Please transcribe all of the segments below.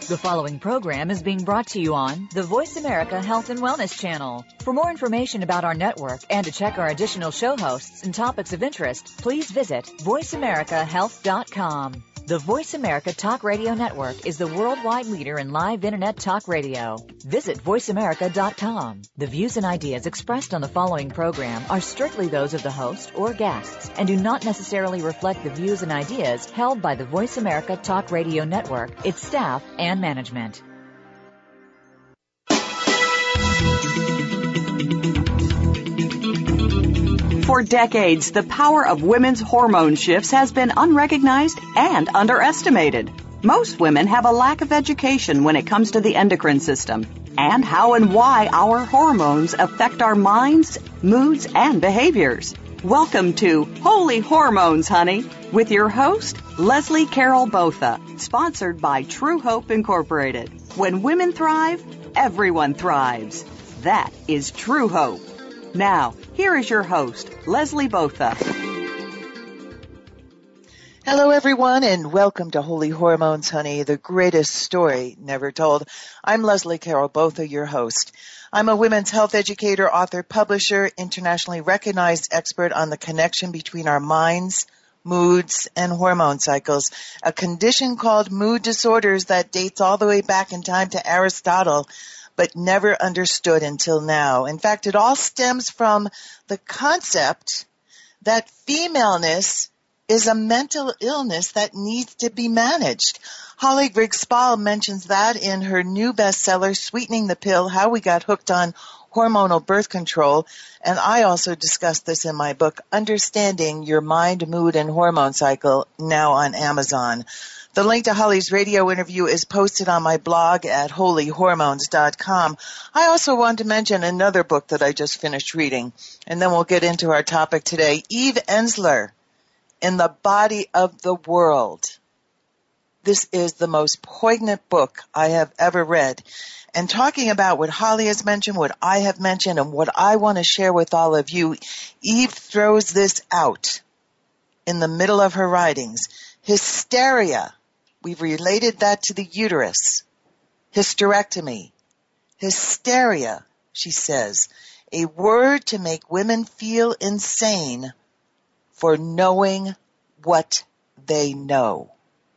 The following program is being brought to you on the Voice America Health and Wellness Channel. For more information about our network and to check our additional show hosts and topics of interest, please visit voiceamericahealth.com. The Voice America Talk Radio Network is the worldwide leader in live Internet talk radio. Visit voiceamerica.com. The views and ideas expressed on the following program are strictly those of the host or guests and do not necessarily reflect the views and ideas held by the Voice America Talk Radio Network, its staff, and management. For decades, the power of women's hormone shifts has been unrecognized and underestimated. Most women have a lack of education when it comes to the endocrine system and how and why our hormones affect our minds, moods, and behaviors. Welcome to Holy Hormones, Honey, with your host, Leslie Carol Botha, sponsored by True Hope Incorporated. When women thrive, everyone thrives. That is True Hope. Now, here is your host, Leslie Botha. Hello, everyone, and welcome to Holy Hormones, Honey, the greatest story never told. I'm Leslie Carol Botha, your host. I'm a women's health educator, author, publisher, internationally recognized expert on the connection between our minds, moods, and hormone cycles, a condition called mood disorders that dates all the way back in time to Aristotle, but never understood until now. In fact, it all stems from the concept that femaleness is a mental illness that needs to be managed. Holly Grigg-Spall mentions that in her new bestseller, Sweetening the Pill, How We Got Hooked on Hormonal Birth Control, and I also discuss this in my book, Understanding Your Mind, Mood, and Hormone Cycle, now on Amazon. The link to Holly's radio interview is posted on my blog at holyhormones.com. I also want to mention another book that I just finished reading, and then we'll get into our topic today. Eve Ensler, In the Body of the World. This is the most poignant book I have ever read. And talking about what Holly has mentioned, what I have mentioned, and what I want to share with all of you, Eve throws this out in the middle of her writings. Hysteria. We've related that to the uterus. Hysterectomy. Hysteria, she says, a word to make women feel insane for knowing what they know.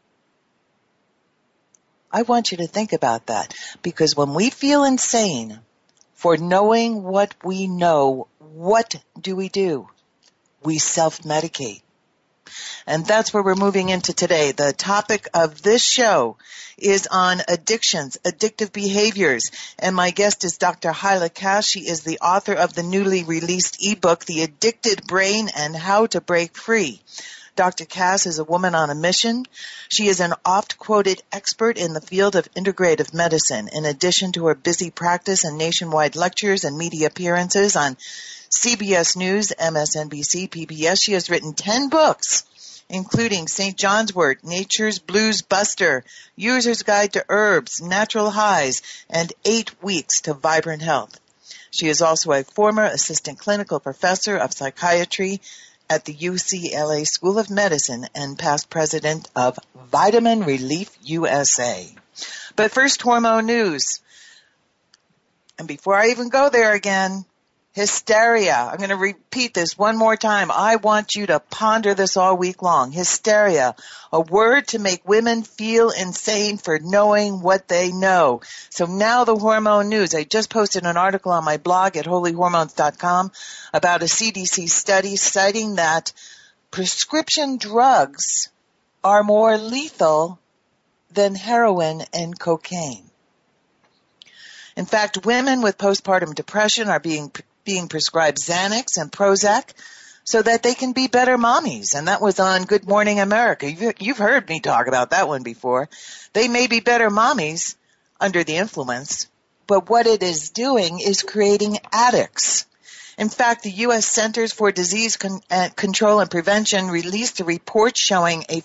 I want you to think about that, because when we feel insane for knowing what we know, what do? We self-medicate. And that's where we're moving into today. The topic of this show is on addictions, addictive behaviors. And my guest is Dr. Hyla Cass. She is the author of the newly released ebook, The Addicted Brain and How to Break Free. Dr. Cass is a woman on a mission. She is an oft-quoted expert in the field of integrative medicine. In addition to her busy practice and nationwide lectures and media appearances on CBS News, MSNBC, PBS, she has written 10 books, including St. John's Wort, Nature's Blues Buster, User's Guide to Herbs, Natural Highs, and 8 Weeks to Vibrant Health. She is also a former assistant clinical professor of psychiatry at the UCLA School of Medicine and past president of Vitamin Relief USA. But first, hormone news. And before I even go there again, hysteria. I'm going to repeat this one more time. I want you to ponder this all week long. Hysteria, a word to make women feel insane for knowing what they know. So now the hormone news. I just posted an article on my blog at holyhormones.com about a CDC study citing that prescription drugs are more lethal than heroin and cocaine. In fact, women with postpartum depression are being prescribed Xanax and Prozac so that they can be better mommies. And that was on Good Morning America. You've heard me talk about that one before. They may be better mommies under the influence, but what it is doing is creating addicts. In fact, the U.S. Centers for Disease Control and Prevention released a report showing a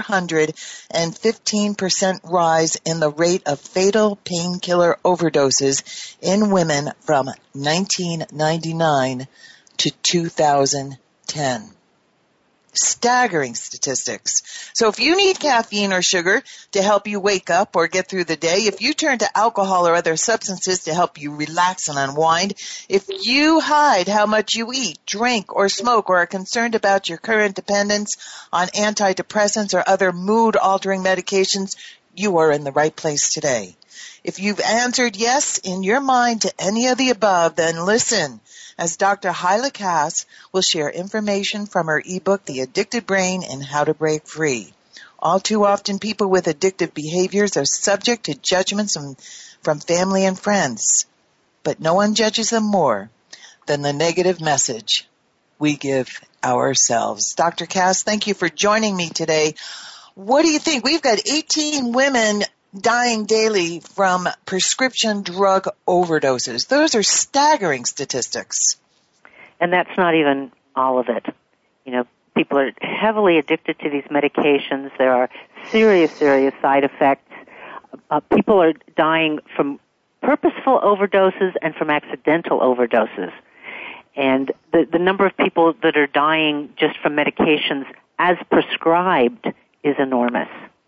415% rise in the rate of fatal painkiller overdoses in women from 1999 to 2010. Staggering statistics. So if you need caffeine or sugar to help you wake up or get through the day, if you turn to alcohol or other substances to help you relax and unwind, if you hide how much you eat, drink, or smoke, or are concerned about your current dependence on antidepressants or other mood-altering medications, you are in the right place today. If you've answered yes in your mind to any of the above, then listen, as Dr. Hyla Cass will share information from her ebook, The Addicted Brain and How to Break Free. All too often, people with addictive behaviors are subject to judgments from family and friends, but no one judges them more than the negative message we give ourselves. Dr. Cass, thank you for joining me today. What do you think? We've got 18 women dying daily from prescription drug overdoses. Those are staggering statistics. And that's not even all of it. You know, people are heavily addicted to these medications. There are serious side effects. People are dying from purposeful overdoses and from accidental overdoses. And the number of people that are dying just from medications as prescribed is enormous.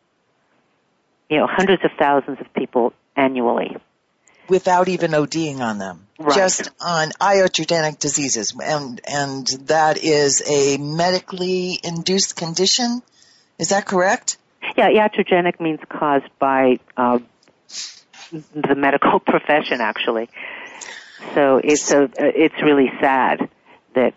You know, hundreds of thousands of people annually. Without even ODing on them. Right. Just on iatrogenic diseases. And that is a medically induced condition? Is that correct? Yeah, iatrogenic means caused by the medical profession, actually. So it's really sad that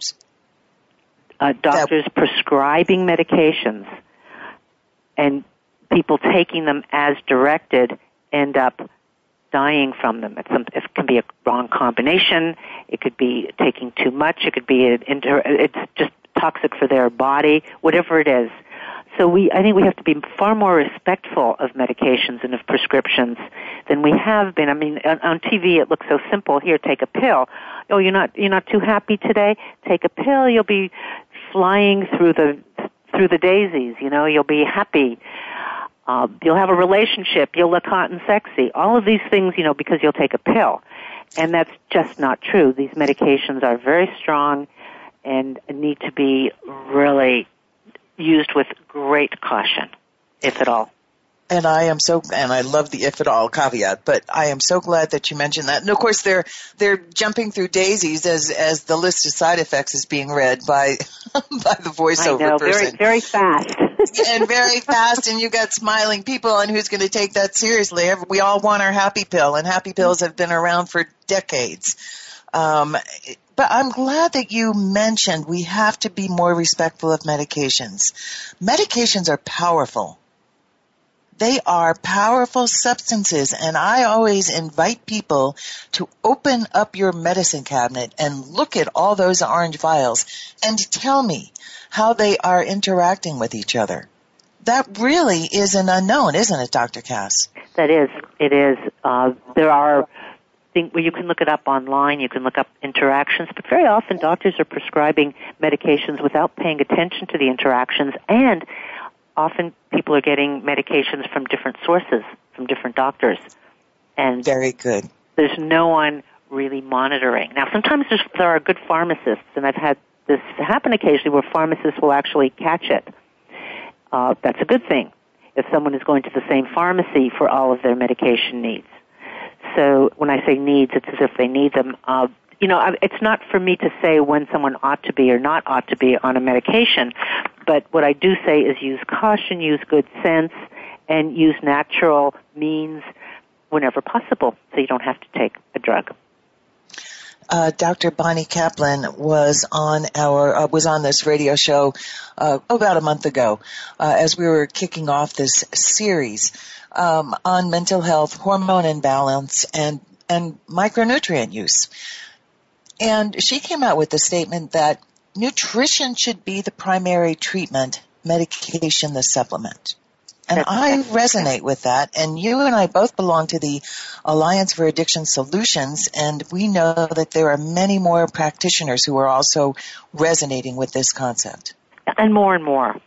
doctors prescribing medications and people taking them as directed end up dying from them. It can be a wrong combination. It could be taking too much. It could be it's just toxic for their body. Whatever it is. So I think we have to be far more respectful of medications and of prescriptions than we have been. I mean, on TV it looks so simple. Here, take a pill. Oh, you're not too happy today? Take a pill. You'll be flying through the daisies. You know, you'll be happy. You'll have a relationship. You'll look hot and sexy. All of these things, you know, because you'll take a pill. And that's just not true. These medications are very strong and need to be really used with great caution, if at all. And I love the if at all caveat, but I am so glad that you mentioned that. And of course they're jumping through daisies as the list of side effects is being read by the voiceover person. Very fast. And very fast, and you got smiling people, and who's going to take that seriously? We all want our happy pill, and happy pills have been around for decades. But I'm glad that you mentioned we have to be more respectful of medications. Medications are powerful. They are powerful substances, and I always invite people to open up your medicine cabinet and look at all those orange vials and tell me how they are interacting with each other. That really is an unknown, isn't it, Dr. Cass? That is. It is. There are things where you can look it up online, you can look up interactions, but very often doctors are prescribing medications without paying attention to the interactions, and often people are getting medications from different sources, from different doctors. And very good. There's no one really monitoring. Now, sometimes there are good pharmacists, and I've had this happen occasionally where pharmacists will actually catch it. That's a good thing if someone is going to the same pharmacy for all of their medication needs. So when I say needs, it's as if they need them. It's not for me to say when someone ought to be or not ought to be on a medication, but what I do say is use caution, use good sense, and use natural means whenever possible so you don't have to take a drug. Dr. Bonnie Kaplan was on this radio show about a month ago as we were kicking off this series on mental health, hormone imbalance, and micronutrient use. And she came out with the statement that nutrition should be the primary treatment, medication the supplement. And I resonate with that. And you and I both belong to the Alliance for Addiction Solutions, and we know that there are many more practitioners who are also resonating with this concept. And more.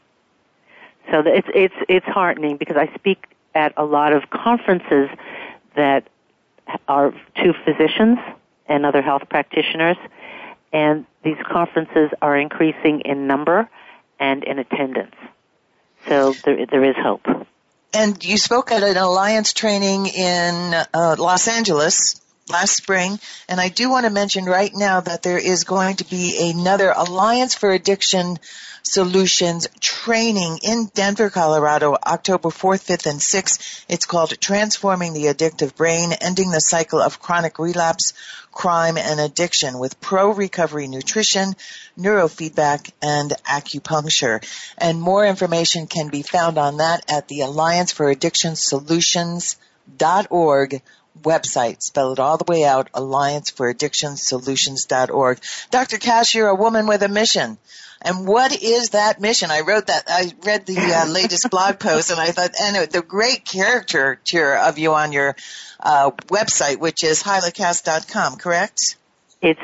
So it's heartening because I speak at a lot of conferences that are to physicians and other health practitioners, and these conferences are increasing in number, and in attendance. So there is hope. And you spoke at an Alliance training in Los Angeles last spring, and I do want to mention right now that there is going to be another Alliance for Addiction Solutions training in Denver, Colorado, October 4th, 5th, and 6th. It's called Transforming the Addictive Brain, Ending the Cycle of Chronic Relapse, Crime, and Addiction with Pro-Recovery Nutrition, Neurofeedback, and Acupuncture. And more information can be found on that at the Alliance for Addiction Solutions.org website. Spell it all the way out, allianceforoddictionsolutions.org. Dr. Cash, you're a woman with a mission. And what is that mission? I read the latest blog post, and I thought, and the great caricature of you on your website, which is HylacCast.com, correct? It's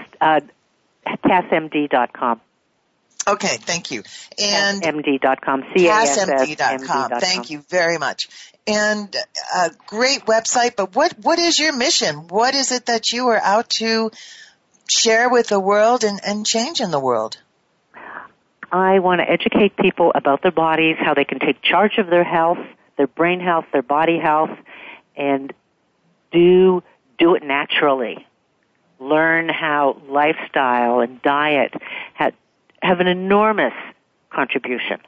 CassMD.com. Okay, thank you. And CassMD.com. CassMD.com. Thank you very much. And a great website, but what is your mission? What is it that you are out to share with the world and change in the world? I want to educate people about their bodies, how they can take charge of their health, their brain health, their body health, and do it naturally. Learn how lifestyle and diet have an enormous contribution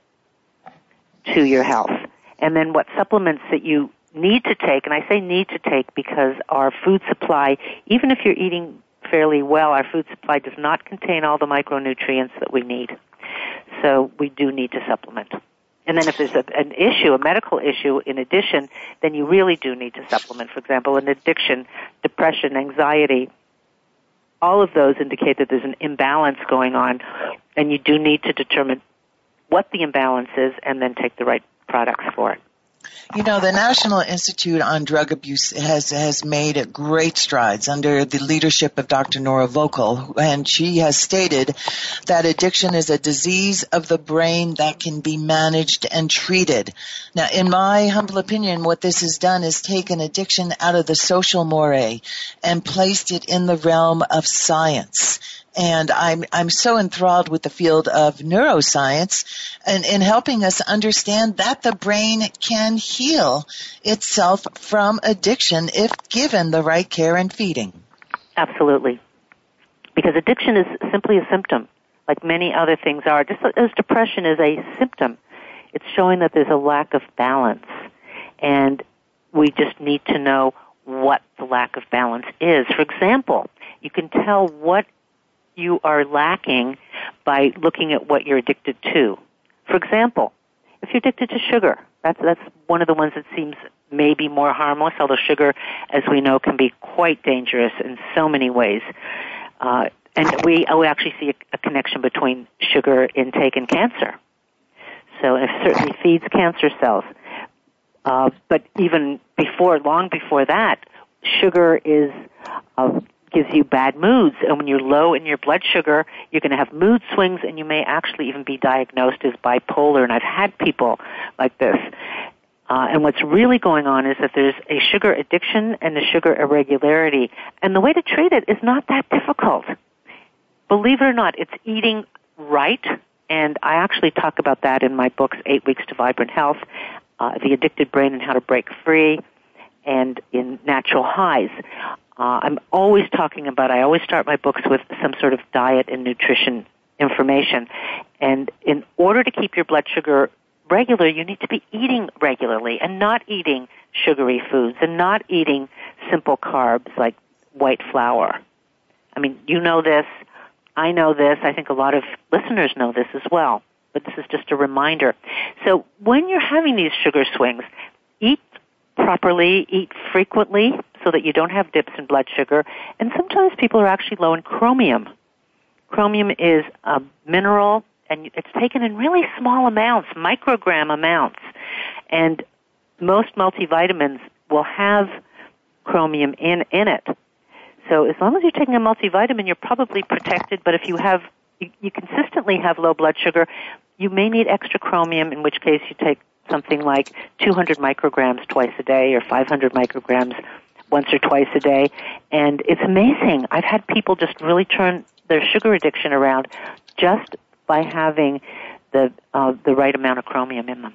to your health. And then what supplements that you need to take, and I say need to take because our food supply, even if you're eating fairly well, our food supply does not contain all the micronutrients that we need. So we do need to supplement. And then if there's an issue, a medical issue in addition, then you really do need to supplement. For example, an addiction, depression, anxiety, all of those indicate that there's an imbalance going on, and you do need to determine what the imbalance is and then take the right products for it. You know, the National Institute on Drug Abuse has made great strides under the leadership of Dr. Nora Vocal, and she has stated that addiction is a disease of the brain that can be managed and treated. Now, in my humble opinion, what this has done is taken addiction out of the social moray and placed it in the realm of science. And I'm so enthralled with the field of neuroscience and in helping us understand that the brain can heal itself from addiction if given the right care and feeding. Absolutely. Because addiction is simply a symptom, like many other things are. Just as depression is a symptom, it's showing that there's a lack of balance. And we just need to know what the lack of balance is. For example, you can tell what you are lacking by looking at what you're addicted to. For example, if you're addicted to sugar, that's one of the ones that seems maybe more harmless, although sugar, as we know, can be quite dangerous in so many ways. And we actually see a connection between sugar intake and cancer. So it certainly feeds cancer cells. But even long before that, sugar gives you bad moods, and when you're low in your blood sugar, you're going to have mood swings, and you may actually even be diagnosed as bipolar, and I've had people like this. And what's really going on is that there's a sugar addiction and a sugar irregularity, and the way to treat it is not that difficult. Believe it or not, it's eating right, and I actually talk about that in my books, 8 Weeks to Vibrant Health, The Addicted Brain and How to Break Free, and in Natural Highs. I'm always talking about, I always start my books with some sort of diet and nutrition information. And in order to keep your blood sugar regular, you need to be eating regularly and not eating sugary foods and not eating simple carbs like white flour. I mean, you know this. I know this. I think a lot of listeners know this as well. But this is just a reminder. So when you're having these sugar swings, eat properly, eat frequently so that you don't have dips in blood sugar. And sometimes people are actually low in chromium. Chromium is a mineral, and it's taken in really small amounts, microgram amounts. And most multivitamins will have chromium in it. So as long as you're taking a multivitamin, you're probably protected. But if you consistently have low blood sugar, you may need extra chromium, in which case you take something like 200 micrograms twice a day or 500 micrograms once or twice a day. And it's amazing. I've had people just really turn their sugar addiction around just by having the right amount of chromium in them.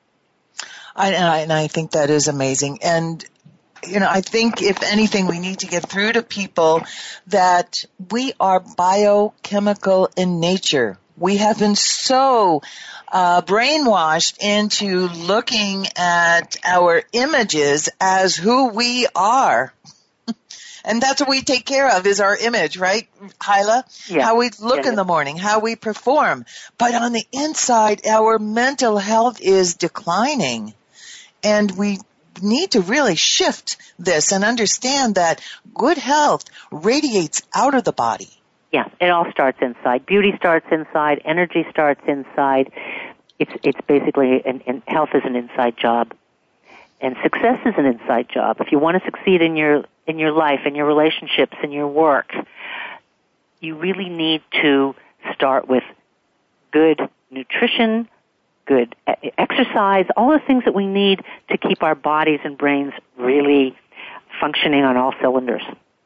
I think that is amazing. And, I think if anything, we need to get through to people that we are biochemical in nature. We have been so brainwashed into looking at our images as who we are. And that's what we take care of, is our image, right, Hyla? Yeah. How we look in the morning, how we perform. But on the inside, our mental health is declining. And we need to really shift this and understand that good health radiates out of the body. Yeah, it all starts inside. Beauty starts inside. Energy starts inside. It's basically, and health is an inside job. And success is an inside job. If you want to succeed in your life, in your relationships, in your work, you really need to start with good nutrition, good exercise, all the things that we need to keep our bodies and brains really functioning on all cylinders.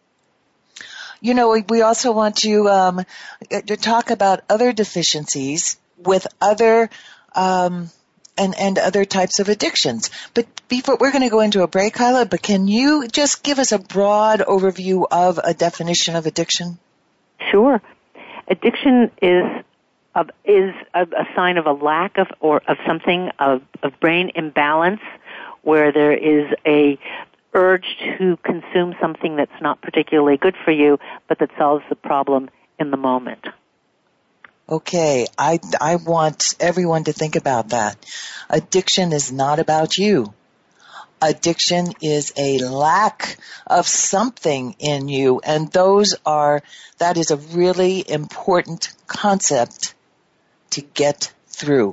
We also want to talk about other deficiencies with other and other types of addictions. But before, we're going to go into a break, Hyla, but can you just give us a broad overview of a definition of addiction? Sure. Addiction is a sign of a lack of something, of brain imbalance, where there is a urge to consume something that's not particularly good for you, but that solves the problem in the moment. Okay, I want everyone to think about that. Addiction is not about you. Addiction is a lack of something in you, and that is a really important concept to get through.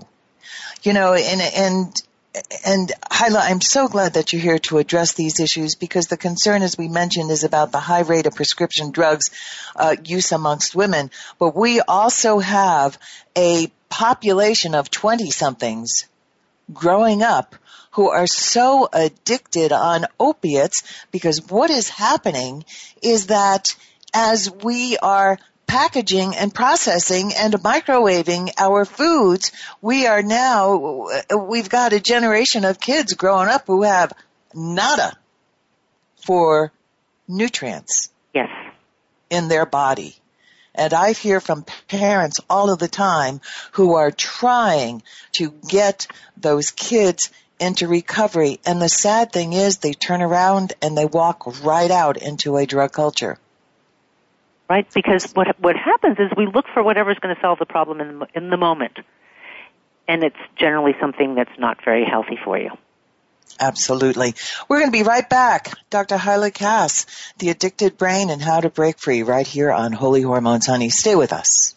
And Hyla, I'm so glad that you're here to address these issues, because the concern, as we mentioned, is about the high rate of prescription drugs use amongst women. But we also have a population of 20-somethings growing up who are so addicted on opiates, because what is happening is that as we are packaging and processing and microwaving our foods, we've got a generation of kids growing up who have nada for nutrients. Yes. In their body. And I hear from parents all of the time who are trying to get those kids into recovery. And the sad thing is they turn around and they walk right out into a drug culture. Right, because what happens is we look for whatever's going to solve the problem in the moment, and it's generally something that's not very healthy for you. Absolutely. We're going to be right back. Dr. Hyla Cass, The Addicted Brain and How to Break Free, right here on Holy Hormones, honey. Stay with us.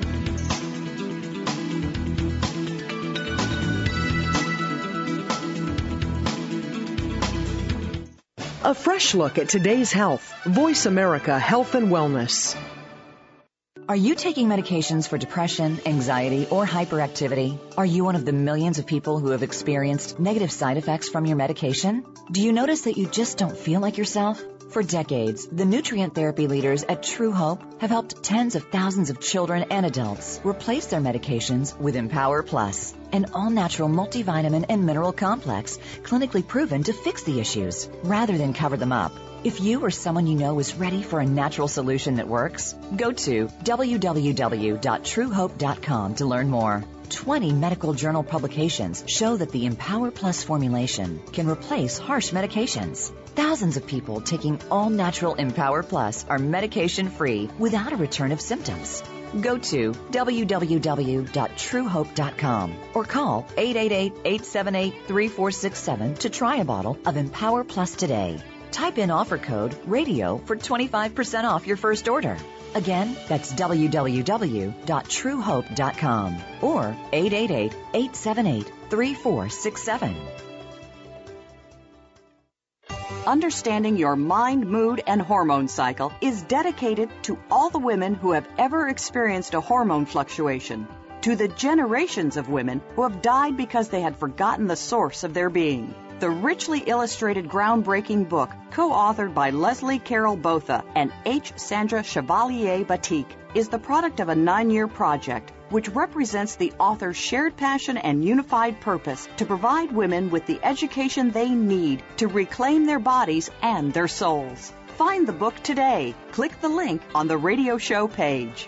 A fresh look at today's health. Voice America Health and Wellness. Are you taking medications for depression, anxiety, or hyperactivity? Are you one of the millions of people who have experienced negative side effects from your medication? Do you notice that you just don't feel like yourself? For decades, the nutrient therapy leaders at True Hope have helped tens of thousands of children and adults replace their medications with Empower Plus, an all-natural multivitamin and mineral complex clinically proven to fix the issues rather than cover them up. If you or someone you know is ready for a natural solution that works, go to www.truehope.com to learn more. 20 medical journal publications show that the Empower Plus formulation can replace harsh medications. Thousands of people taking all-natural Empower Plus are medication-free without a return of symptoms. Go to www.truehope.com or call 888-878-3467 to try a bottle of Empower Plus today. Type in offer code RADIO for 25% off your first order. Again, that's www.truehope.com or 888-878-3467. Understanding your mind, mood, and hormone cycle is dedicated to all the women who have ever experienced a hormone fluctuation, to the generations of women who have died because they had forgotten the source of their being. The richly illustrated groundbreaking book, co-authored by Leslie Carroll Botha and H. Sandra Chevalier Batik, is the product of a 9-year project which represents the author's shared passion and unified purpose to provide women with the education they need to reclaim their bodies and their souls. Find the book today. Click the link on the radio show page.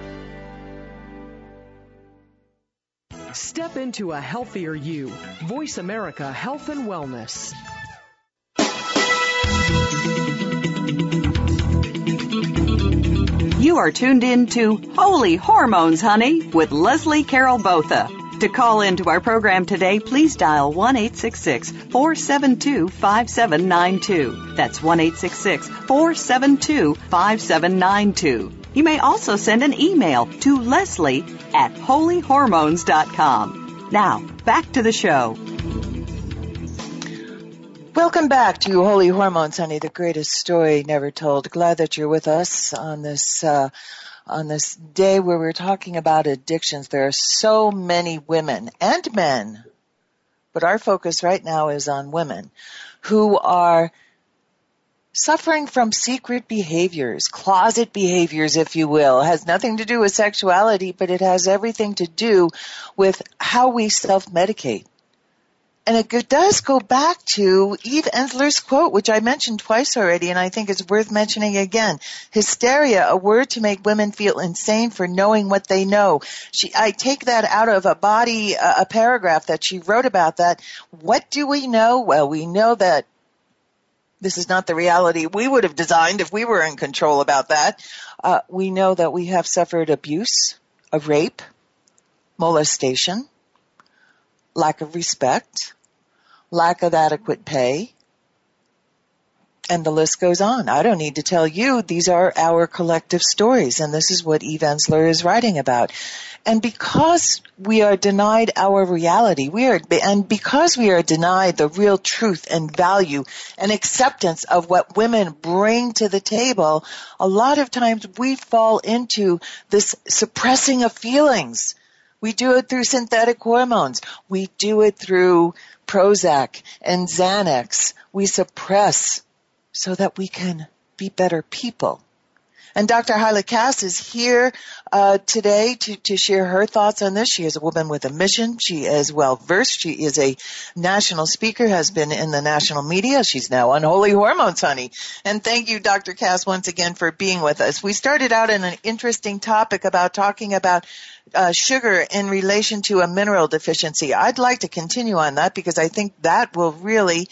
Step into a healthier you. Voice America Health and Wellness. You are tuned in to Holy Hormones, Honey, with Leslie Carol Botha. To call into our program today, please dial 1-866-472-5792. That's 1-866-472-5792. You may also send an email to leslie@holyhormones.com. Now, back to the show. Welcome back to Holy Hormones, Honey, the greatest story never told. Glad that you're with us on this day where we're talking about addictions. There are so many women and men, but our focus right now is on women who are suffering from secret behaviors, closet behaviors, if you will. It has nothing to do with sexuality, but it has everything to do with how we self-medicate. And it does go back to Eve Ensler's quote, which I mentioned twice already, and I think it's worth mentioning again. Hysteria, a word to make women feel insane for knowing what they know. I take that out of a paragraph that she wrote about that. What do we know? Well, we know that this is not the reality we would have designed if we were in control about that. We know that we have suffered abuse, a rape, molestation, lack of respect, lack of adequate pay, and the list goes on. I don't need to tell you, these are our collective stories, and this is what Eve Ensler is writing about. And because we are denied our reality, and because we are denied the real truth and value and acceptance of what women bring to the table, a lot of times we fall into this suppressing of feelings. We do it through synthetic hormones. We do it through Prozac and Xanax. We suppress so that we can be better people. And Dr. Hyla Cass is here today to share her thoughts on this. She is a woman with a mission. She is well-versed. She is a national speaker, has been in the national media. She's now on Holy Hormones, Honey. And thank you, Dr. Cass, once again for being with us. We started out in an interesting topic about talking about sugar in relation to a mineral deficiency. I'd like to continue on that because I think that will really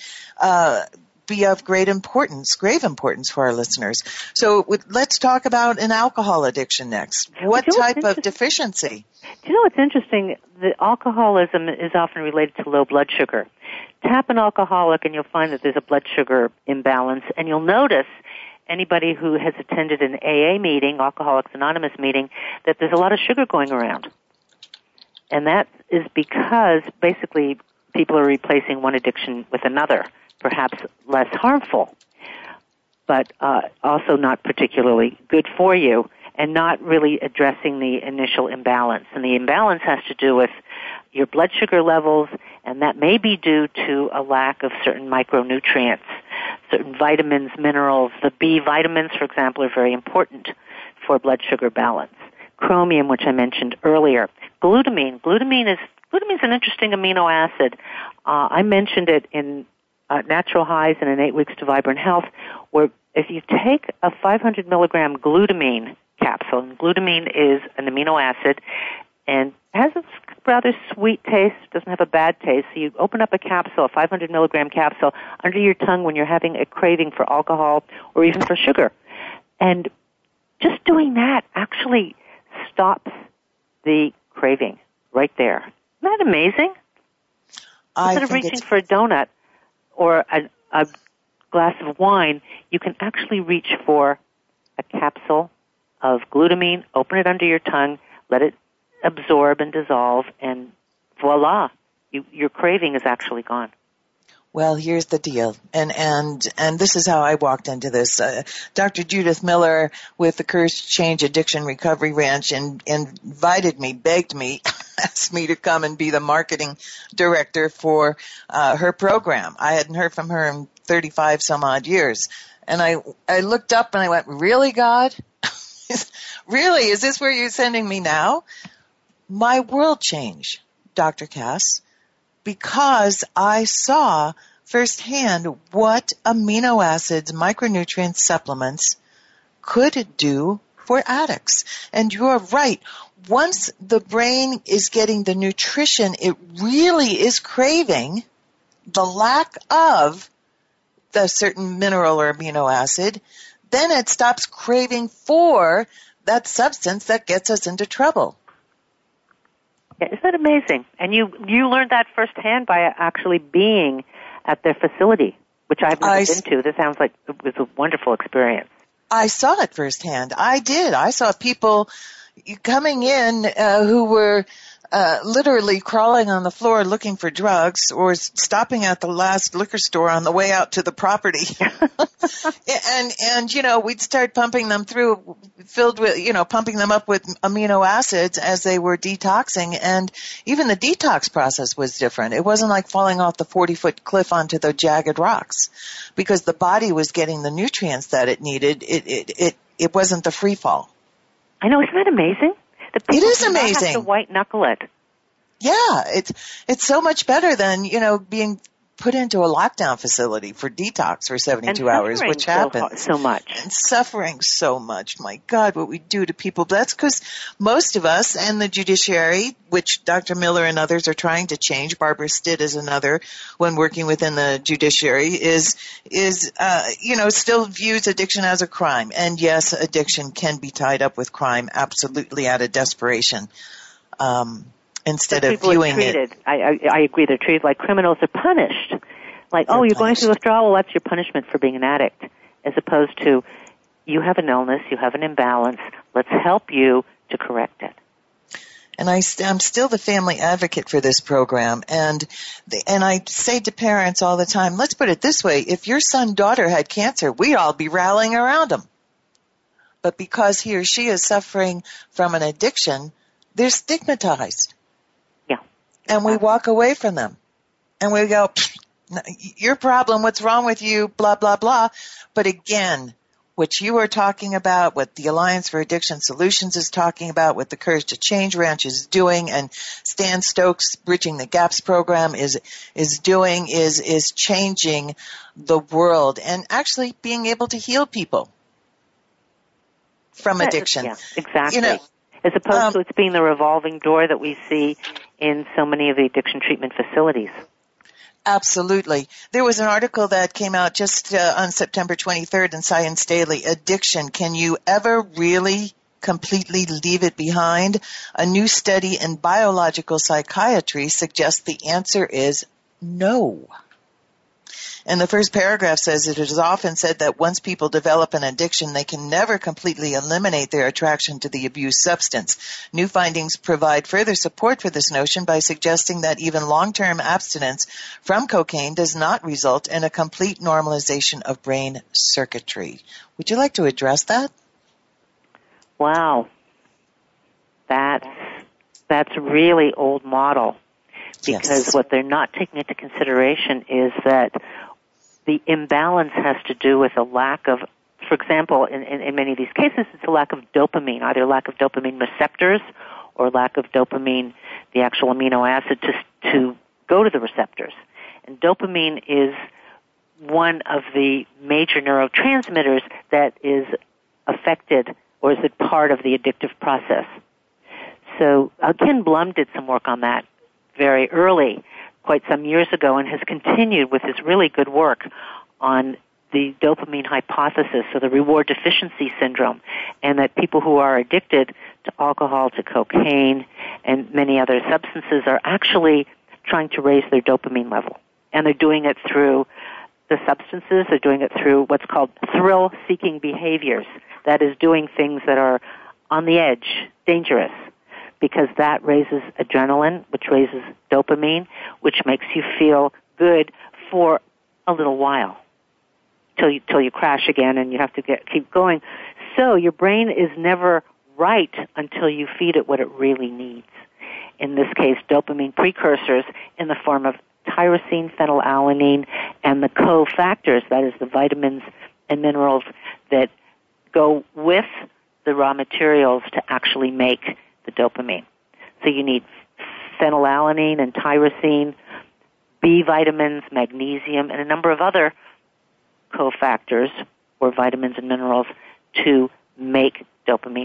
be of grave importance for our listeners. So let's talk about an alcohol addiction next. What type of deficiency? Do you know what's interesting? The alcoholism is often related to low blood sugar. Tap an alcoholic and you'll find that there's a blood sugar imbalance, and you'll notice anybody who has attended an AA meeting, Alcoholics Anonymous meeting, that there's a lot of sugar going around. And that is because basically people are replacing one addiction with another, perhaps less harmful, but also not particularly good for you, and not really addressing the initial imbalance. And the imbalance has to do with your blood sugar levels, and that may be due to a lack of certain micronutrients, certain vitamins, minerals. The B vitamins, for example, are very important for blood sugar balance. Chromium, which I mentioned earlier. Glutamine. Glutamine is an interesting amino acid. I mentioned it in Natural Highs and in 8 Weeks to Vibrant Health, where if you take a 500 milligram glutamine capsule, and glutamine is an amino acid and has a rather sweet taste, doesn't have a bad taste, so you open up a capsule, a 500 milligram capsule, under your tongue when you're having a craving for alcohol or even for sugar. And just doing that actually stops the craving right there. Isn't that amazing? Instead of reaching for a donut or a glass of wine, you can actually reach for a capsule of glutamine, open it under your tongue, let it absorb and dissolve, and voila, your craving is actually gone. Well, here's the deal, and this is how I walked into this. Dr. Judith Miller with the Courage to Change Addiction Recovery Ranch invited me, begged me, asked me to come and be the marketing director for her program. I hadn't heard from her in 35 some odd years. And I looked up and I went, really, God? Really? Is this where you're sending me now? my world changed, Dr. Cass, because I saw firsthand what amino acids, micronutrient supplements could do for addicts. And you're right. Once the brain is getting the nutrition it really is craving, the lack of the certain mineral or amino acid, then it stops craving for that substance that gets us into trouble. Yeah, isn't that amazing? And you learned that firsthand by actually being at their facility, which I've never been to. This sounds like it was a wonderful experience. I saw it firsthand. I did. I saw people coming in who were literally crawling on the floor looking for drugs or stopping at the last liquor store on the way out to the property. and, we'd start pumping them through, filled with, pumping them up with amino acids as they were detoxing. And even the detox process was different. It wasn't like falling off the 40-foot cliff onto the jagged rocks because the body was getting the nutrients that it needed. It wasn't the free fall. I know. Isn't that amazing? It is amazing. You don't have to white knuckle it. Yeah, it's so much better than, being put into a lockdown facility for detox for 72 hours, which happens. So much. And suffering so much. My God, what we do to people. That's because most of us and the judiciary, which Dr. Miller and others are trying to change, Barbara Stitt is another when working within the judiciary, is still views addiction as a crime. And yes, addiction can be tied up with crime, absolutely out of desperation. Instead of viewing it. I agree, they're treated like criminals. They're punished. Like, you're going through withdrawal, well, that's your punishment for being an addict. As opposed to, you have an illness, you have an imbalance, let's help you to correct it. And I'm still the family advocate for this program. And I say to parents all the time, let's put it this way, if your son, daughter had cancer, we'd all be rallying around them. But because he or she is suffering from an addiction, they're stigmatized. And we walk away from them. And we go, your problem, what's wrong with you, blah, blah, blah. But again, what you are talking about, what the Alliance for Addiction Solutions is talking about, what the Courage to Change Ranch is doing, and Stan Stokes' Bridging the Gaps program is doing, is changing the world and actually being able to heal people from addiction. Yeah, exactly. As opposed to it's being the revolving door that we see in so many of the addiction treatment facilities. Absolutely. There was an article that came out just on September 23rd in Science Daily, Addiction, Can You Ever Really Completely Leave It Behind? A new study in biological psychiatry suggests the answer is no. And the first paragraph says it is often said that once people develop an addiction, they can never completely eliminate their attraction to the abused substance. New findings provide further support for this notion by suggesting that even long-term abstinence from cocaine does not result in a complete normalization of brain circuitry. Would you like to address that? Wow. That's a really old model. Because what they're not taking into consideration is that the imbalance has to do with a lack of, for example, in many of these cases, it's a lack of dopamine, either lack of dopamine receptors or lack of dopamine, the actual amino acid, to go to the receptors. And dopamine is one of the major neurotransmitters that is affected or is it part of the addictive process. So Ken Blum did some work on that very early, quite some years ago, and has continued with his really good work on the dopamine hypothesis, so the reward deficiency syndrome, and that people who are addicted to alcohol, to cocaine, and many other substances are actually trying to raise their dopamine level. And they're doing it through the substances, they're doing it through what's called thrill-seeking behaviors, that is doing things that are on the edge, dangerous, because that raises adrenaline, which raises dopamine, which makes you feel good for a little while till you crash again and you have to keep going. So your brain is never right until you feed it what it really needs. In this case, dopamine precursors in the form of tyrosine, phenylalanine, and the cofactors, that is the vitamins and minerals that go with the raw materials to actually make the dopamine. So you need phenylalanine and tyrosine, B vitamins, magnesium, and a number of other cofactors or vitamins and minerals to make dopamine.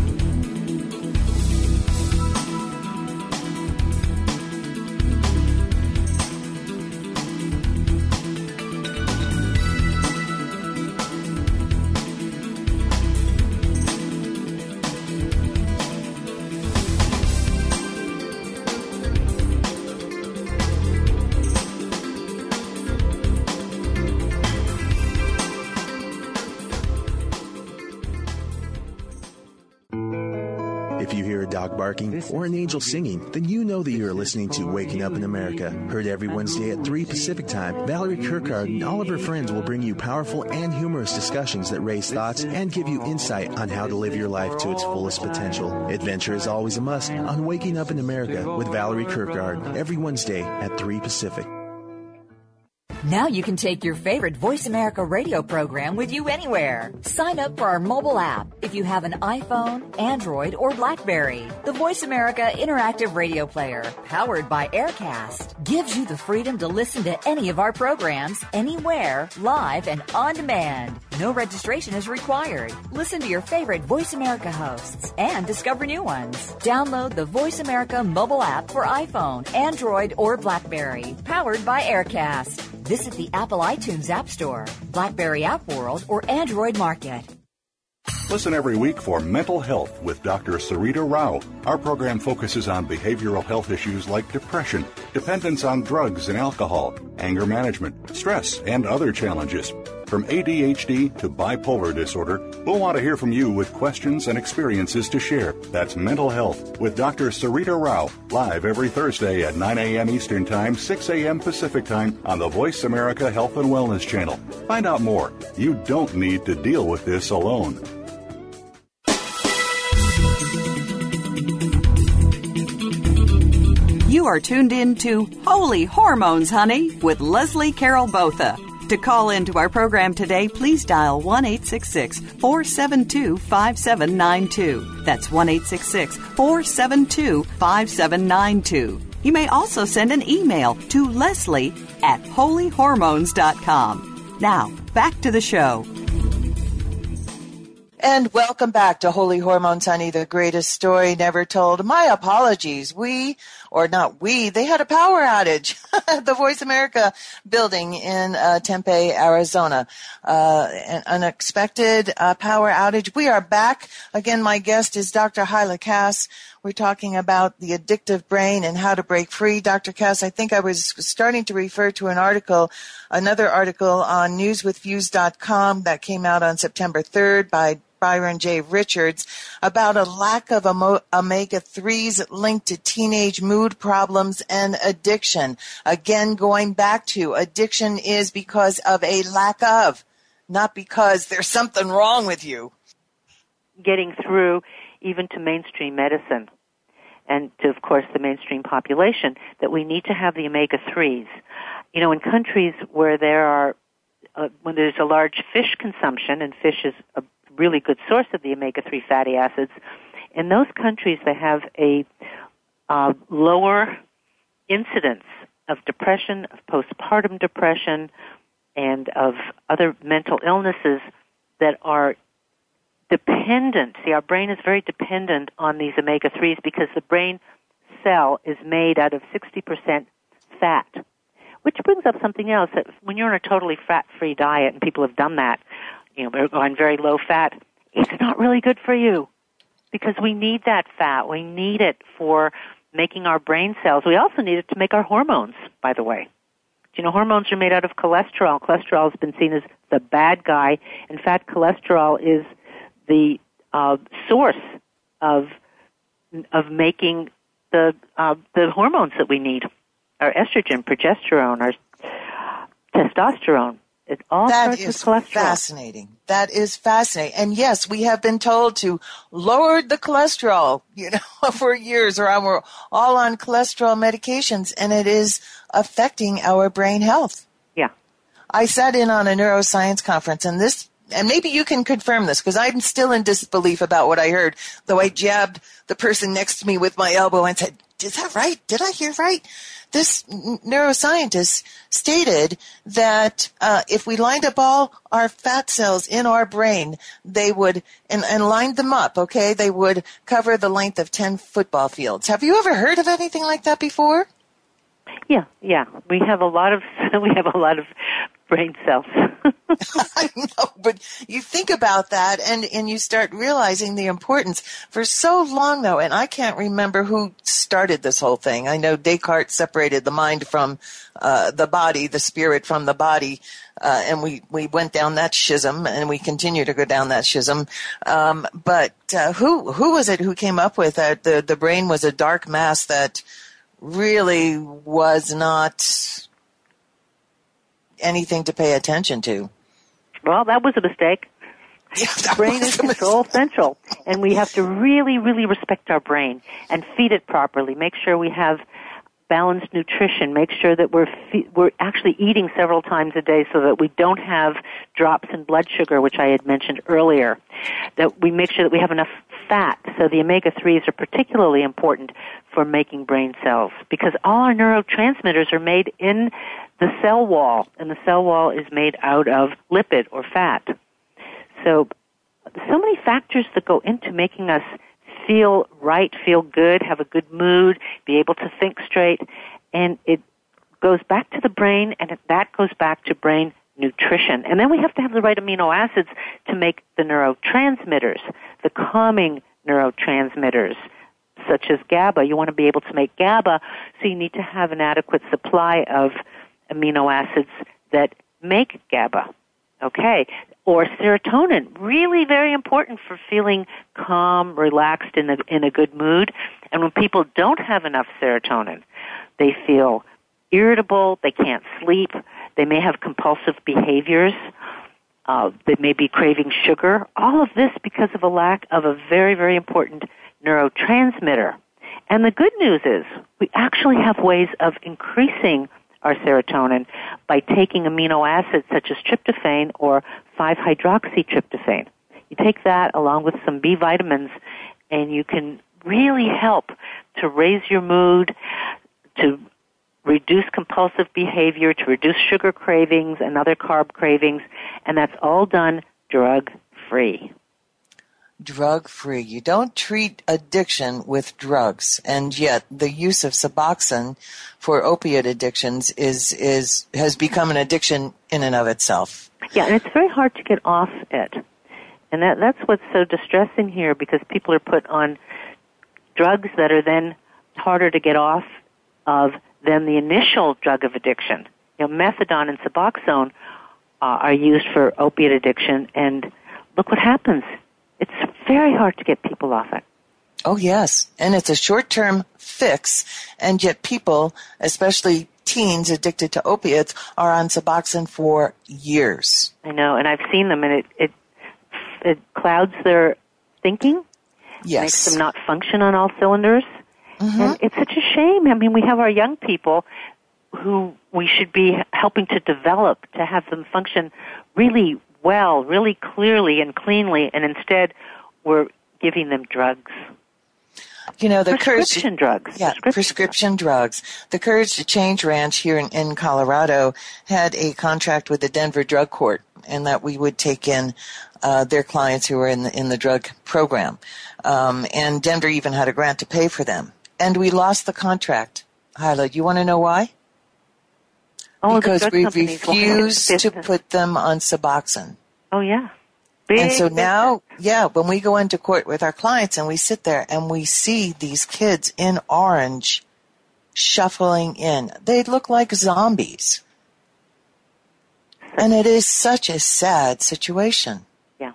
If you hear a dog barking or an angel singing, then you know that you're listening to Waking Up in America. Heard every Wednesday at 3 Pacific Time, Valerie Kirkard and all of her friends will bring you powerful and humorous discussions that raise thoughts and give you insight on how to live your life to its fullest potential. Adventure is always a must on Waking Up in America with Valerie Kirkard every Wednesday at 3 Pacific. Now you can take your favorite Voice America radio program with you anywhere. Sign up for our mobile app if you have an iPhone, Android, or BlackBerry. The Voice America Interactive Radio Player, powered by Aircast, gives you the freedom to listen to any of our programs, anywhere, live and on demand. No registration is required. Listen to your favorite Voice America hosts and discover new ones. Download the Voice America mobile app for iPhone, Android, or BlackBerry, powered by Aircast. Visit the Apple iTunes App Store, BlackBerry App World, or Android Market. Listen every week for Mental Health with Dr. Sarita Rao. Our program focuses on behavioral health issues like depression, dependence on drugs and alcohol, anger management, stress, and other challenges. From ADHD to bipolar disorder, we'll want to hear from you with questions and experiences to share. That's Mental Health with Dr. Sarita Rao, live every Thursday at 9 a.m. Eastern Time, 6 a.m. Pacific Time on the Voice America Health and Wellness Channel. Find out more. You don't need to deal with this alone. You are tuned in to Holy Hormones, Honey, with Leslie Carol Botha. To call into our program today, please dial 1-866-472-5792. That's 1-866-472-5792. You may also send an email to leslie@holyhormones.com. Now, back to the show. And welcome back to Holy Hormones, Honey, the greatest story never told. My apologies. They had a power outage at the Voice America building in Tempe, Arizona. An unexpected power outage. We are back. Again, my guest is Dr. Hyla Cass. We're talking about the addictive brain and how to break free. Dr. Cass, I think I was starting to refer to another article on newswithviews.com that came out on September 3rd by Byron J. Richards about a lack of omega-3s linked to teenage mood problems and addiction. Again, going back to addiction is because of a lack of, not because there's something wrong with you. Getting through even to mainstream medicine and to, of course, the mainstream population, that we need to have the omega-3s. You know, in countries where when there's a large fish consumption, and fish is a really good source of the omega-3 fatty acids, in those countries they have a lower incidence of depression, of postpartum depression, and of other mental illnesses that are dependent. See, our brain is very dependent on these omega-3s because the brain cell is made out of 60% fat, which brings up something else, that when you're on a totally fat-free diet, and people have done that, you know, they're on very low fat, it's not really good for you because we need that fat. We need it for making our brain cells. We also need it to make our hormones, by the way. You know, hormones are made out of cholesterol. Cholesterol has been seen as the bad guy. In fact, cholesterol is the source of making the hormones that we need, our estrogen, progesterone, our testosterone. It all starts with cholesterol. That is fascinating. And yes, we have been told to lower the cholesterol, for years, or we're all on cholesterol medications, and it is affecting our brain health. Yeah. I sat in on a neuroscience conference, and this and maybe you can confirm this because I'm still in disbelief about what I heard, though I jabbed the person next to me with my elbow and said, is that right? Did I hear right? This neuroscientist stated that if we lined up all our fat cells in our brain, they would, and lined them up, okay, they would cover the length of 10 football fields. Have you ever heard of anything like that before? Yeah. We have a lot of brain cells. I know, but you think about that and you start realizing the importance. For so long, though, and I can't remember who started this whole thing. I know Descartes separated the mind from the body, the spirit from the body, and we went down that schism, and we continue to go down that schism. But who was it who came up with that the brain was a dark mass that really was not anything to pay attention to? Well, that was a mistake. Yeah, the brain is control central, and we have to really, really respect our brain and feed it properly. Make sure we have balanced nutrition. Make sure that we're actually eating several times a day so that we don't have drops in blood sugar, which I had mentioned earlier. That we make sure that we have enough fat. So the omega-3s are particularly important for making brain cells because all our neurotransmitters are made in the cell wall, and the cell wall is made out of lipid or fat. So many factors that go into making us feel right, feel good, have a good mood, be able to think straight, and it goes back to the brain, and that goes back to brain nutrition. And then we have to have the right amino acids to make the neurotransmitters, the calming neurotransmitters, such as GABA. You want to be able to make GABA, so you need to have an adequate supply of amino acids that make GABA. Okay. Or serotonin, really very important for feeling calm, relaxed, in a good mood. And when people don't have enough serotonin, they feel irritable, they can't sleep, they may have compulsive behaviors, they may be craving sugar. All of this because of a lack of a very, very important neurotransmitter. And the good news is we actually have ways of increasing our serotonin by taking amino acids such as tryptophan or 5-hydroxytryptophan. You take that along with some B vitamins, and you can really help to raise your mood, to reduce compulsive behavior, to reduce sugar cravings and other carb cravings, and that's all done drug-free. Drug-free. You don't treat addiction with drugs, and yet the use of Suboxone for opiate addictions has become an addiction in and of itself. Yeah, and it's very hard to get off it. And that's what's so distressing here, because people are put on drugs that are then harder to get off of than the initial drug of addiction. You know, methadone and Suboxone are used for opiate addiction, and look what happens. It's very hard to get people off it. Oh, yes. And it's a short-term fix, and yet people, especially teens addicted to opiates, are on Suboxone for years. I know, and I've seen them, and it clouds their thinking. Yes. Makes them not function on all cylinders. Mm-hmm. And it's such a shame. I mean, we have our young people who we should be helping to develop, to have them function really well, really clearly and cleanly, and instead we're giving them drugs. You know, the prescription drugs. Yeah, prescription drugs. The Courage to Change Ranch here in Colorado had a contract with the Denver Drug Court, and that we would take in their clients who were in the drug program. And Denver even had a grant to pay for them. And we lost the contract. Hyla, you want to know why? Oh, because we refused to put them on Suboxone. Oh, yeah. And so now, when we go into court with our clients and we sit there and we see these kids in orange shuffling in, they look like zombies. And it is such a sad situation. Yeah.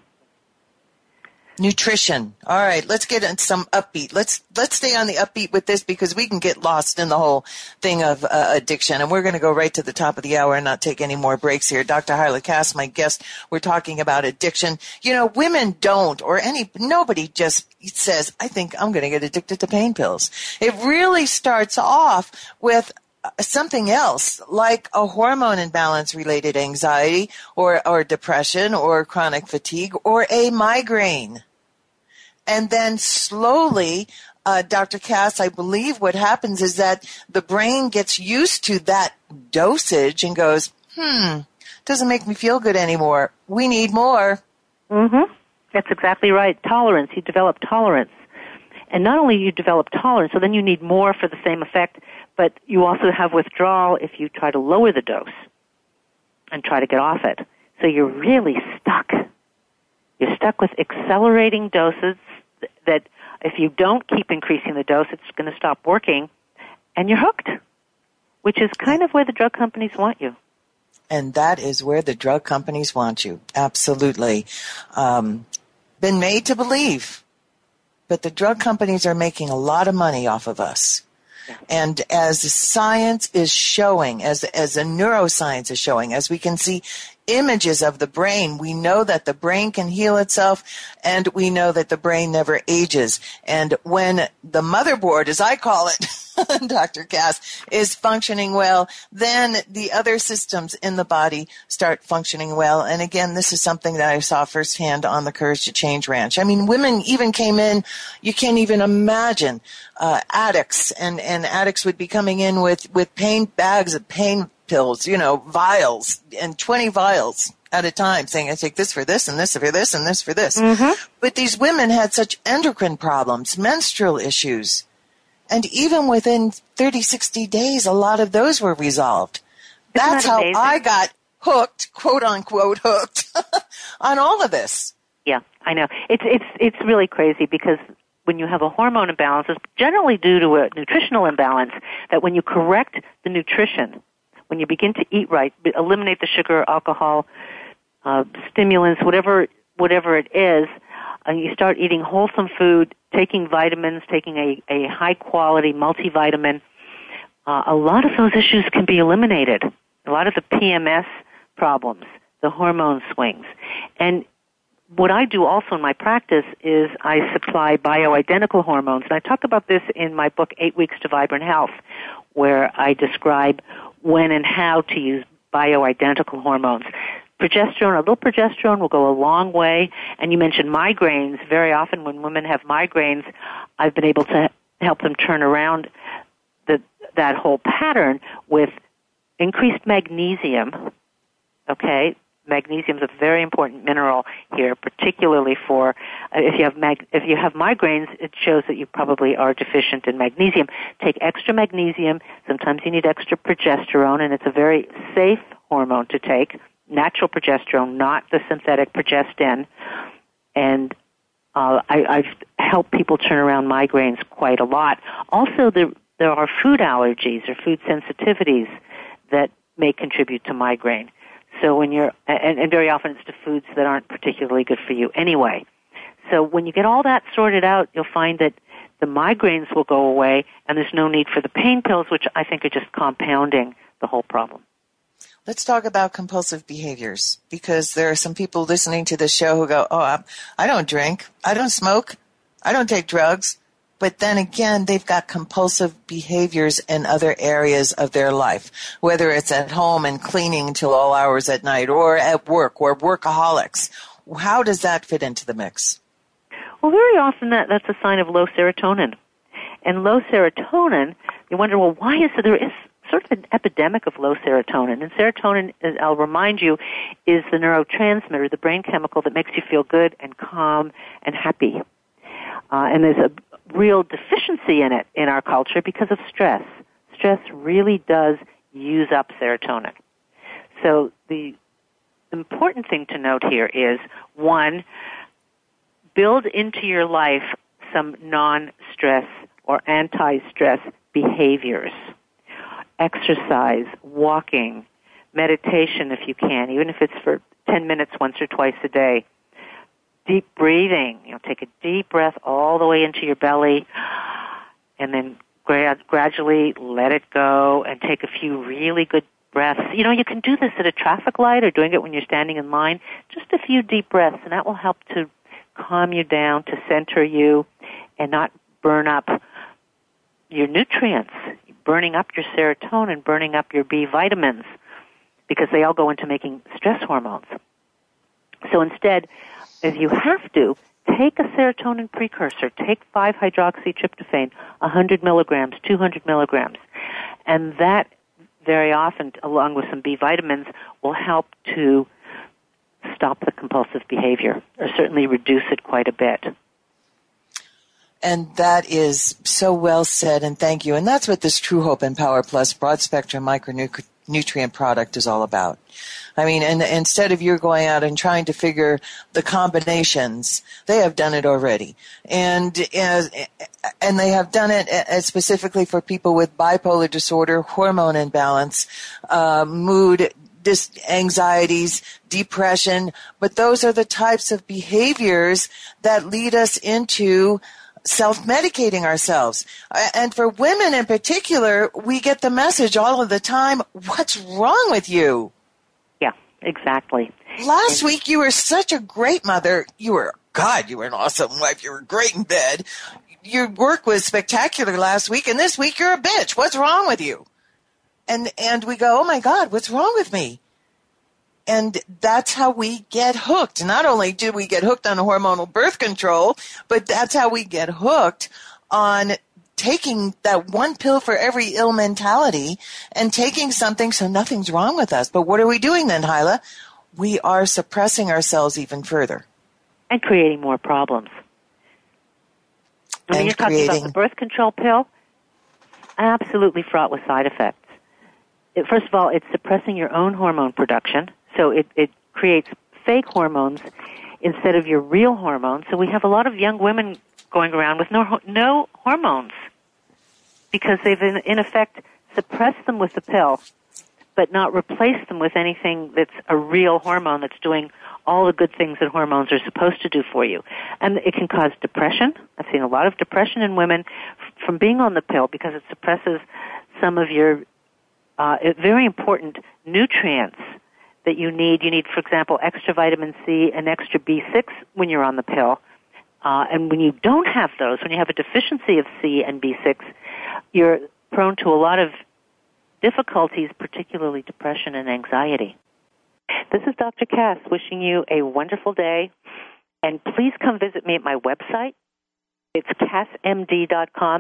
Nutrition. All right, let's get in some upbeat. Let's stay on the upbeat with this, because we can get lost in the whole thing of addiction. And we're going to go right to the top of the hour and not take any more breaks here. Dr. Hyla Cass, my guest, we're talking about addiction. You know, women don't, or nobody just says, I think I'm going to get addicted to pain pills. It really starts off with something else, like a hormone imbalance related anxiety or depression or chronic fatigue or a migraine. And then slowly, Dr. Cass, I believe what happens is that the brain gets used to that dosage and goes, doesn't make me feel good anymore. We need more. Mm-hmm. That's exactly right. Tolerance. You develop tolerance. And not only you develop tolerance, so then you need more for the same effect, but you also have withdrawal if you try to lower the dose and try to get off it. So you're really stuck. You're stuck with accelerating doses that if you don't keep increasing the dose, it's going to stop working, and you're hooked, which is kind of where the drug companies want you. And that is where the drug companies want you. Absolutely. Been made to believe. But the drug companies are making a lot of money off of us. Yeah. And as science is showing, as the neuroscience is showing, as we can see images of the brain, we know that the brain can heal itself, and we know that the brain never ages. And when the motherboard, as I call it, Dr. Cass, is functioning well, then the other systems in the body start functioning well. And again, this is something that I saw firsthand on the Courage to Change Ranch. I mean, women even came in, you can't even imagine, addicts, and addicts would be coming in with bags of pain pills, vials, and 20 vials at a time, saying, I take this for this, and this for this, and this for this. Mm-hmm. But these women had such endocrine problems, menstrual issues. And even within 30, 60 days, a lot of those were resolved. That's how I got hooked, quote unquote hooked, on all of this. Yeah, I know. It's really crazy because when you have a hormone imbalance, it's generally due to a nutritional imbalance, that when you correct the nutrition, when you begin to eat right, eliminate the sugar, alcohol, stimulants, whatever it is, and you start eating wholesome food, taking vitamins, taking a high-quality multivitamin, a lot of those issues can be eliminated. A lot of the PMS problems, the hormone swings. And what I do also in my practice is I supply bioidentical hormones. And I talk about this in my book, 8 Weeks to Vibrant Health, where I describe when and how to use bioidentical hormones. Progesterone, a little progesterone will go a long way. And you mentioned migraines. Very often when women have migraines, I've been able to help them turn around that whole pattern with increased magnesium. Okay? Magnesium is a very important mineral here, particularly for if you have migraines. It shows that you probably are deficient in magnesium. Take extra magnesium. Sometimes you need extra progesterone, and it's a very safe hormone to take. Natural progesterone, not the synthetic progestin. And I've helped people turn around migraines quite a lot. Also, there are food allergies or food sensitivities that may contribute to migraine. So when you're, and very often it's to foods that aren't particularly good for you anyway. So when you get all that sorted out, you'll find that the migraines will go away, and there's no need for the pain pills, which I think are just compounding the whole problem. Let's talk about compulsive behaviors, because there are some people listening to this show who go, oh, I don't drink, I don't smoke, I don't take drugs. But then again, they've got compulsive behaviors in other areas of their life, whether it's at home and cleaning until all hours at night, or at work, or workaholics. How does that fit into the mix? Well, very often that's a sign of low serotonin. And low serotonin, you wonder, well, why is it? There is sort of an epidemic of low serotonin. And serotonin, I'll remind you, is the neurotransmitter, the brain chemical that makes you feel good and calm and happy. And there's a real deficiency in it in our culture because of stress. Stress really does use up serotonin. So the important thing to note here is, one, build into your life some non-stress or anti-stress behaviors. Exercise, walking, meditation if you can, even if it's for 10 minutes once or twice a day. Deep breathing, take a deep breath all the way into your belly, and then gradually let it go and take a few really good breaths. You can do this at a traffic light or doing it when you're standing in line, just a few deep breaths, and that will help to calm you down, to center you, and not burn up your nutrients. burning up your serotonin, burning up your B vitamins, because they all go into making stress hormones. So instead, if you have to, take a serotonin precursor. Take 5-hydroxytryptophan, 100 milligrams, 200 milligrams. And that, very often, along with some B vitamins, will help to stop the compulsive behavior, or certainly reduce it quite a bit. And that is so well said, and thank you. And that's what this True Hope Empower Plus broad-spectrum micronutrient product is all about. I mean, and instead of you going out and trying to figure the combinations, they have done it already. And they have done it specifically for people with bipolar disorder, hormone imbalance, mood, anxieties, depression. But those are the types of behaviors that lead us into self-medicating ourselves. And for women in particular, we get the message all of the time, what's wrong with you? Yeah, exactly. Last week you were such a great mother. You were an awesome wife. You were great in bed. Your work was spectacular last week, and this week you're a bitch. What's wrong with you? And we go, oh my God, what's wrong with me? And that's how we get hooked. Not only do we get hooked on hormonal birth control, but that's how we get hooked on taking that one pill for every ill mentality and taking something so nothing's wrong with us. But what are we doing then, Hyla? We are suppressing ourselves even further. And creating more problems. When you're talking about the birth control pill, absolutely fraught with side effects. First of all, it's suppressing your own hormone production. So it creates fake hormones instead of your real hormones. So we have a lot of young women going around with no hormones because they've, in effect, suppressed them with the pill, but not replaced them with anything that's a real hormone that's doing all the good things that hormones are supposed to do for you. And it can cause depression. I've seen a lot of depression in women from being on the pill because it suppresses some of your very important nutrients that you need. You need, for example, extra vitamin C and extra B6 when you're on the pill. And when you don't have those, when you have a deficiency of C and B6, you're prone to a lot of difficulties, particularly depression and anxiety. This is Dr. Cass wishing you a wonderful day. And please come visit me at my website. It's cassmd.com,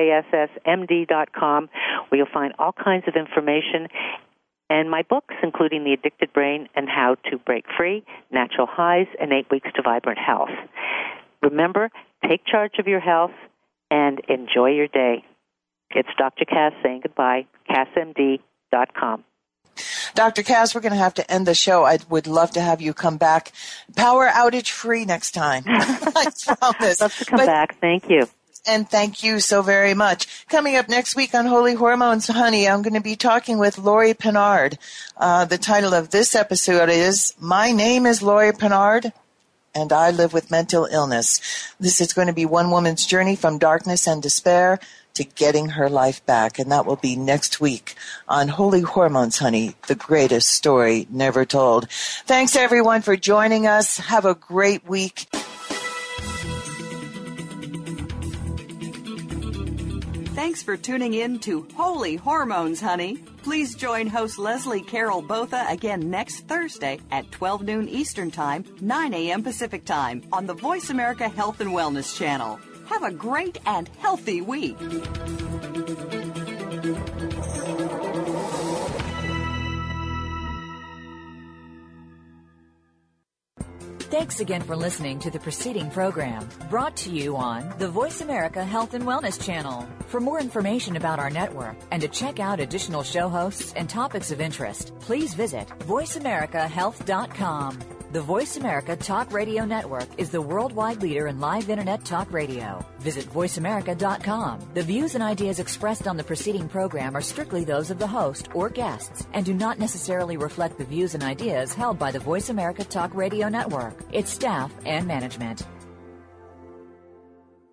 CASSMD.com, where you'll find all kinds of information and my books, including The Addicted Brain and How to Break Free, Natural Highs, and 8 Weeks to Vibrant Health. Remember, take charge of your health and enjoy your day. It's Dr. Cass saying goodbye, CassMD.com. Dr. Cass, we're going to have to end the show. I would love to have you come back power outage free next time. I promise. Love to come back. Thank you. And thank you so very much. Coming up next week on Holy Hormones, honey, I'm going to be talking with Lori Pennard. The title of this episode is My Name is Lori Pennard, and I Live with Mental Illness. This is going to be one woman's journey from darkness and despair to getting her life back, and that will be next week on Holy Hormones, honey, the greatest story never told. Thanks, everyone, for joining us. Have a great week. Thanks for tuning in to Holy Hormones, honey. Please join host Leslie Carol Botha again next Thursday at 12 noon Eastern Time, 9 a.m. Pacific Time on the Voice America Health and Wellness Channel. Have a great and healthy week. Thanks again for listening to the preceding program, brought to you on the Voice America Health and Wellness Channel. For more information about our network and to check out additional show hosts and topics of interest, please visit voiceamericahealth.com. The Voice America Talk Radio Network is the worldwide leader in live Internet talk radio. Visit voiceamerica.com. The views and ideas expressed on the preceding program are strictly those of the host or guests and do not necessarily reflect the views and ideas held by the Voice America Talk Radio Network, its staff, and management.